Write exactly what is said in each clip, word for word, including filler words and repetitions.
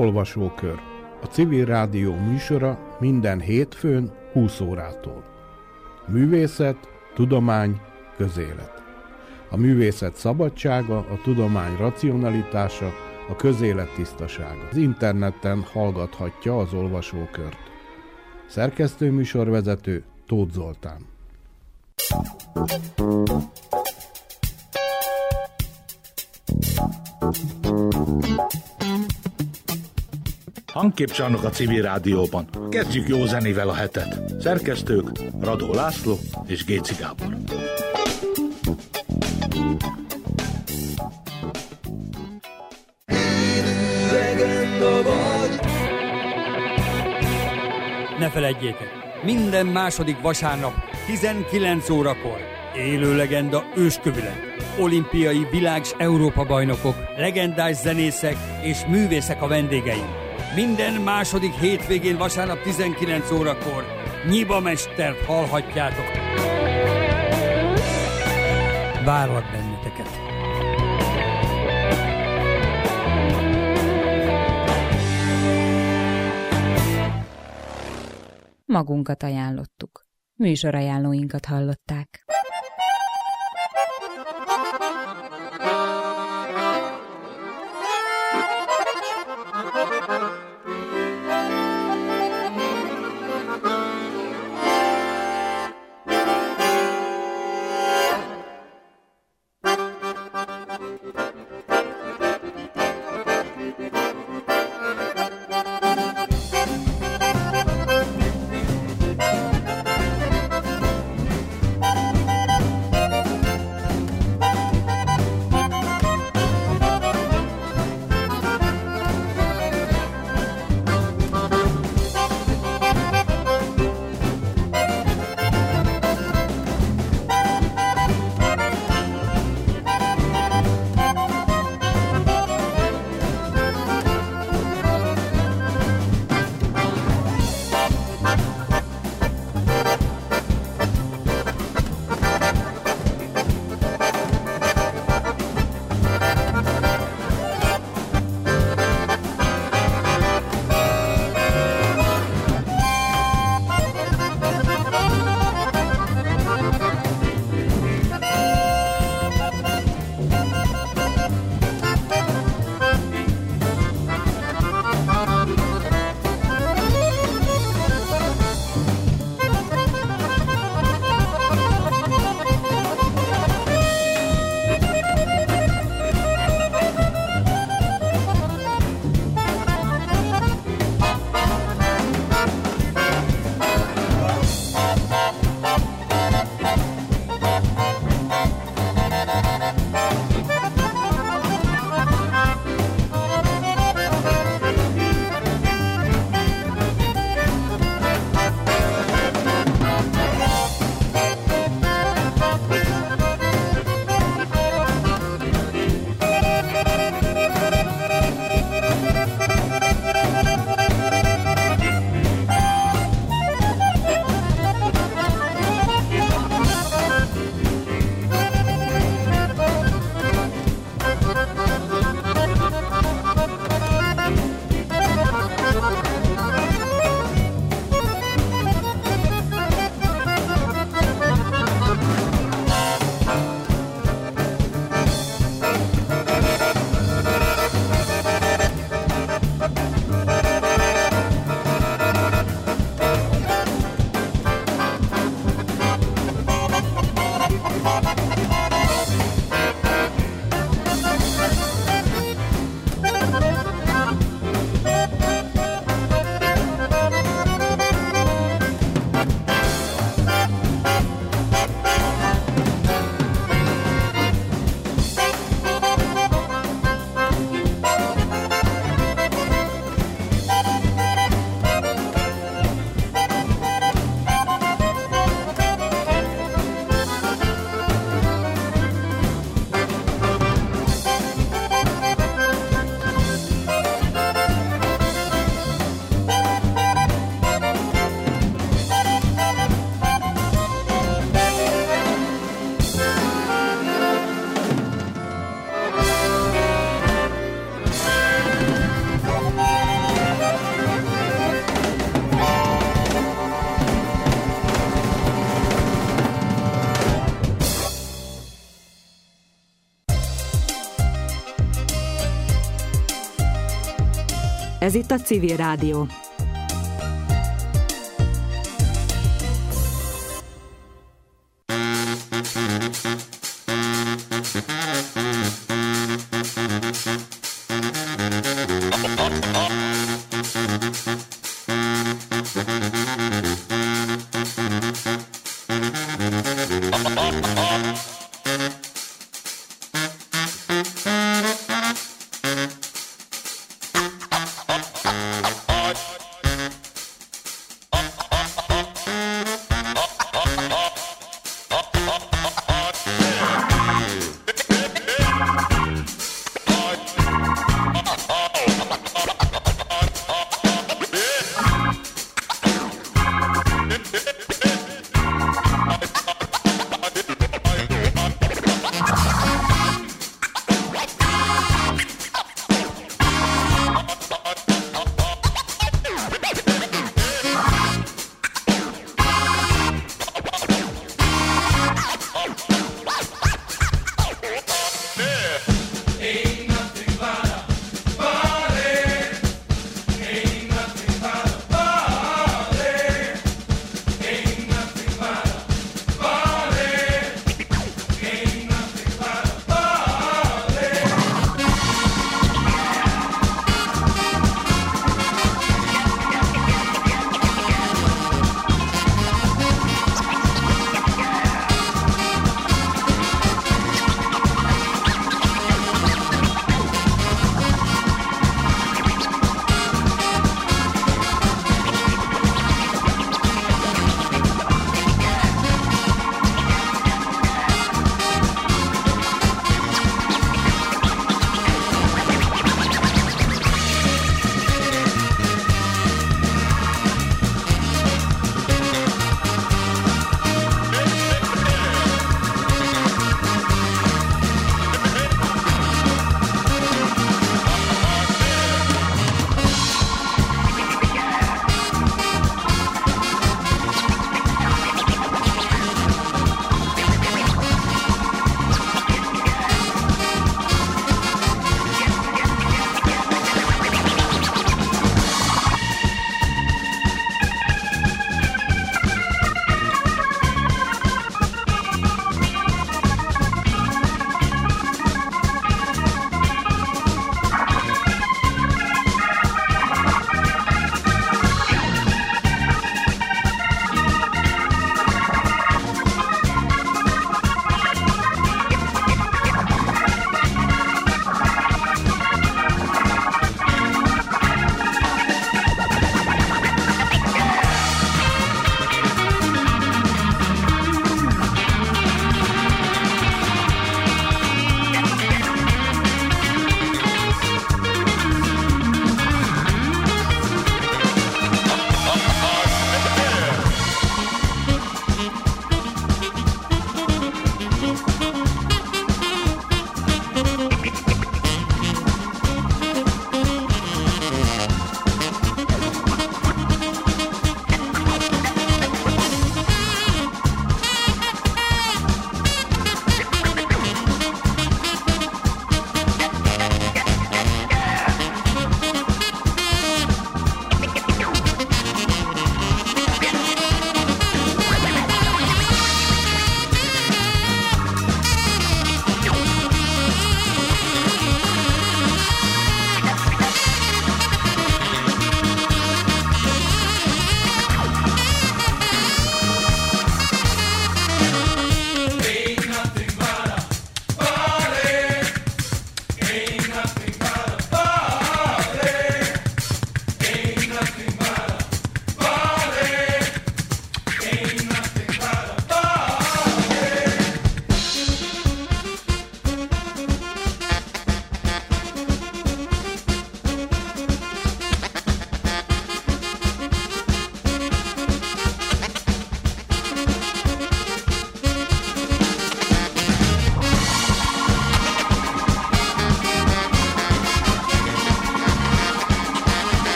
Olvasókör. A Civil Rádió műsora minden hétfőn húsz órától. Művészet, tudomány, közélet. A művészet szabadsága, a tudomány racionalitása, a közélet tisztasága. Az interneten hallgathatja az Olvasókört. Szerkesztő műsorvezető Tóth Zoltán. Hangképcsarnok a Civil Rádióban. Kezdjük jó zenével a hetet. Szerkesztők Radó László és Géci Gábor. Ne feledjétek, minden második vasárnap tizenkilenc órakor élő legenda őskövület. Olimpiai világ- s Európa-bajnokok, legendás zenészek és művészek a vendégeim. Minden második hétvégén vasárnap tizenkilenc órakor Nyiba Mestert hallhatjátok. Várlak benneteket! Magunkat ajánlottuk. Műsorajánlóinkat hallották. Ez itt a Civil Rádió.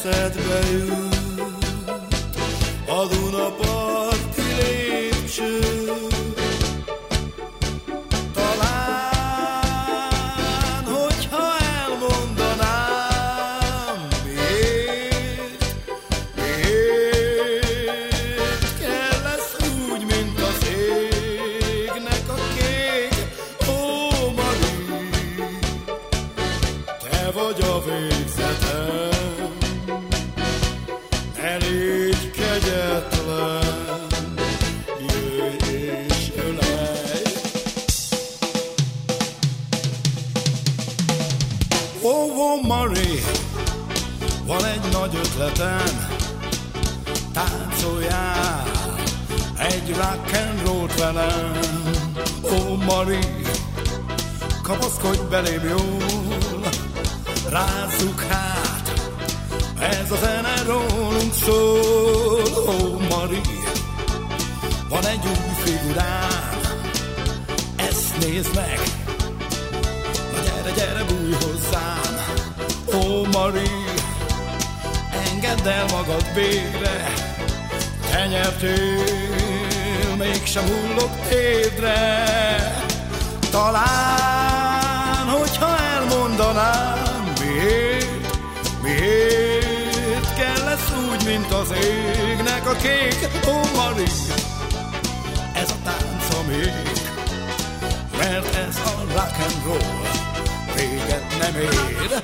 eszedbe jut a Dunaparti lépcső. Talán, hogyha elmondanám, miért, miért kell lesz úgy, mint az égnek a kék. Ó, Mari, te vagy a végzetem, ne légy kegyetlen, jöjj és ölelj. Ó, ó, Mari, van egy nagy ötletem, táncoljál egy rock and roll-t velem. Ó, Mari, kapaszkodj belém jól, rázzuk hát, ez a zene rólunk szól. Ó, Mari, van egy új figurám, ezt nézd meg, na gyere, gyere, bújj hozzám. Ó, Mari, engedd el magad végre, te nyertél, mégsem hullok térdre. Talán, hogyha elmondanám, miért, miért kell lesz úgy, mint az égnek a kék. Ó, Mari, ez a tánc a még, mert ez a rock and roll véget nem ér.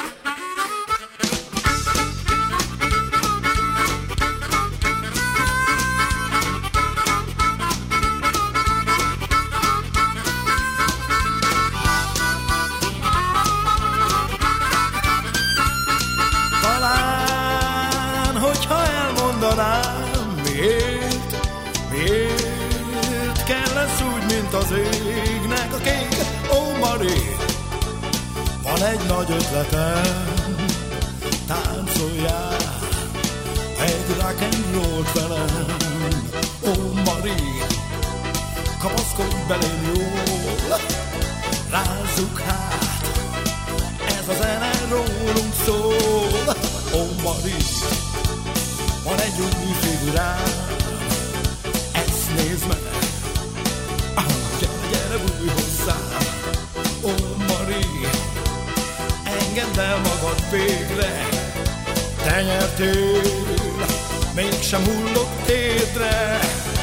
Miért, miért kell lesz úgy, mint az égnek a kék. Ó, Mari, van egy nagy ötletem, táncoljál egy rock and roll-t velem. Ó, Mari, kapaszkodj belém jól, rázzuk hát, ez a zene rólunk szól. Ó, Mari, van egy új figurám, ezt nézd meg, ah, gyere, gyere, bújj hozzám. Ó, Mari, engedd el magad végre, te nyertél, mégsem hullok térdre.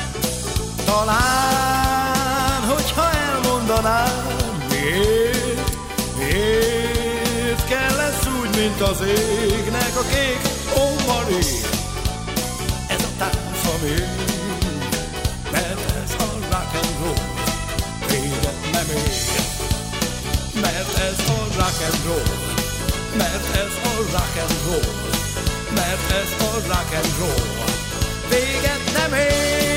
Talán, hogyha elmondanám, miért, miért kell lesz úgy, mint az égnek a kék. Ó, Mari, ez a tánc a még, mert ez a rock and roll véget nem ér. Mert ez a rock and roll, mert ez a rock and roll, mert ez a rock and roll véget nem ér.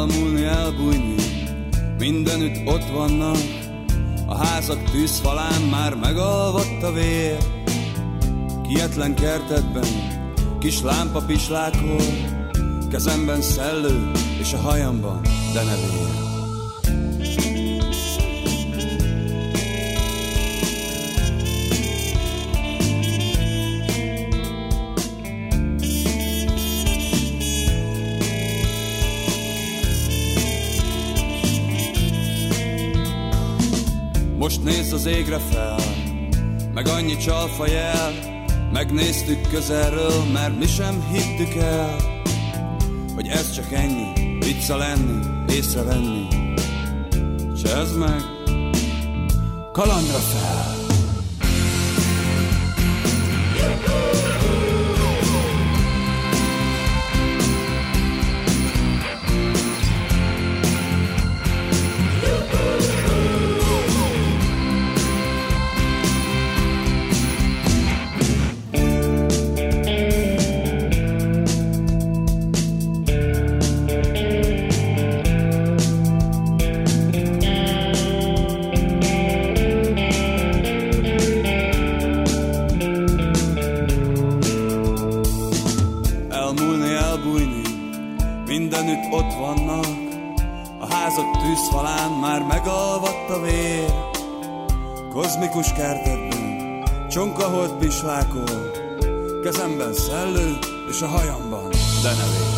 Elmúlni, elbújni, mindenütt ott vannak, a házak tűzfalán már megalvadt a vér. Kietlen kertedben kis lámpa pislákol, kezemben szellő és a hajamban denevér. Most nézz az égre fel, meg annyi csalfa jel, megnéztük közelről, mert mi sem hittük el, hogy ez csak ennyi, vicca lenni, észrevenni. Csezd meg, kalandra fel! Ott vannak, a házak tűzfalán már megalvadt a vér. Kozmikus kertedben csonkaholt pislákol, kezemben szellő és a hajamban denevér.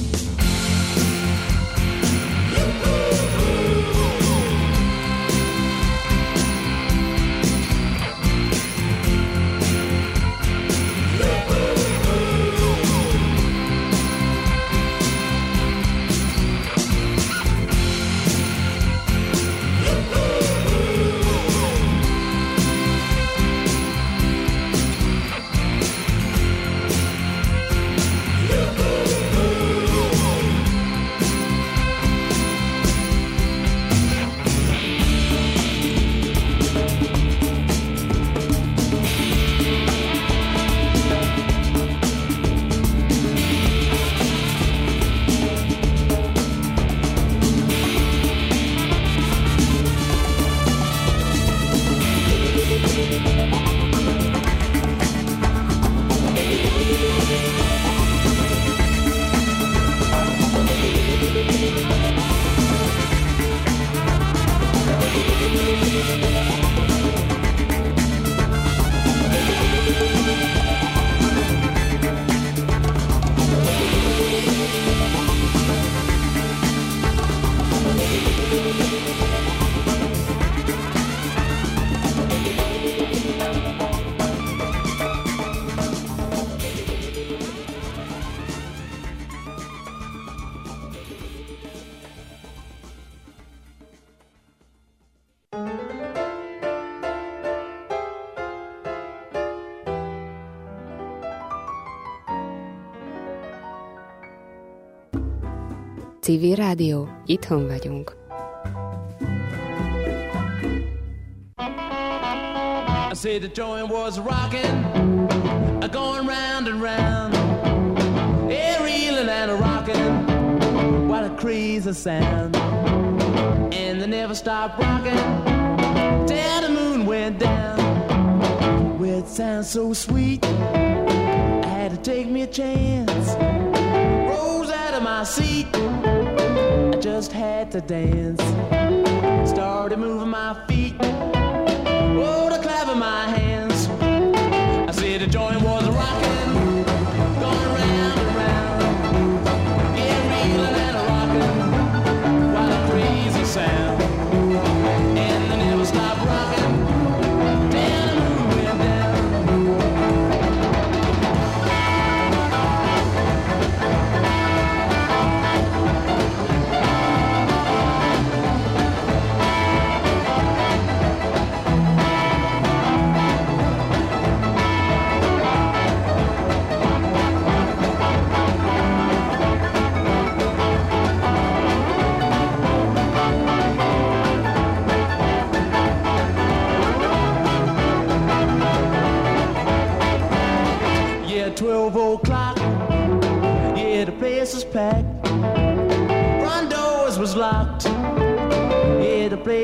Civil Rádió, itthon vagyunk. I said the joint was rocking, going round and round, yeah, reeling and a rocking, what a crazy sound. And they never stopped rocking till the moon went down. Well, it sounds so sweet, I had to take me a chance. Rose out of my seat, I just had to dance. Started moving my feet, oh, to clapping my hands. I said the joint was rocking, going round and round, yeah, reeling and a rocking, what a crazy sound. And they never stopped rocking till the moon went down. twelve o'clock, yeah, the place is packed. Front door is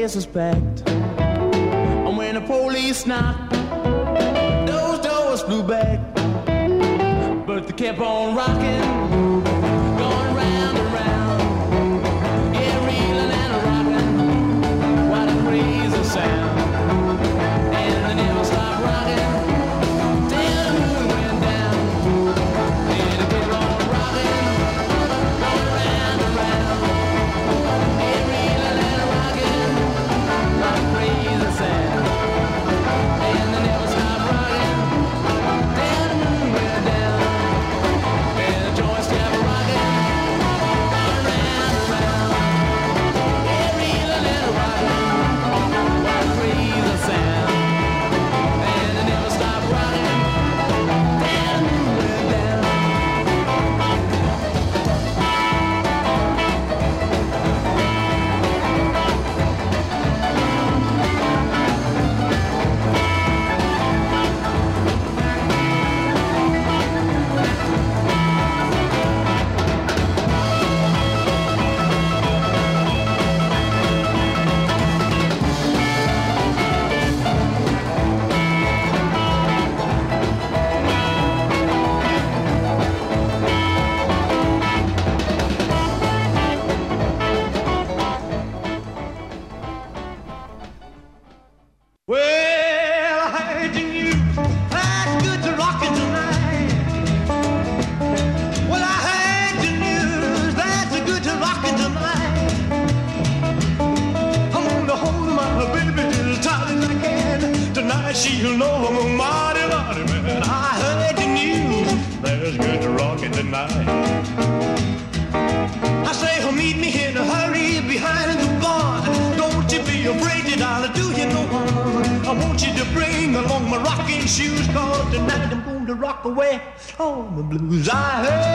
place was packed. And when the police knocked, those doors flew back. But they kept on rocking, going round and round. Yeah, reeling and rocking, what a crazy sound. And they never stopped rocking till the moon went down. And they kept on rocking, going round and round. Yeah, reeling and rocking, what a crazy sound. And they never stopped rocking till the moon went down. And the joints kept rocking, going round and round. Yeah, reeling and rocking, what a crazy sound. And they never stopped rocking till the moon went down. Well, I heard the news, that's good to rockin' tonight. Well, I heard the news, that's good to rockin' tonight. I'm gonna hold my baby as tight as I can. Tonight she'll know I'm a mighty, mighty man. I heard the news, that's good to rockin' tonight. I say, oh, meet me in a hurry behind the bar. Don't you be afraid that I'll do you no harm. I want you to bring along my rocking shoes, cause tonight I'm going to rock away on the blues. I heard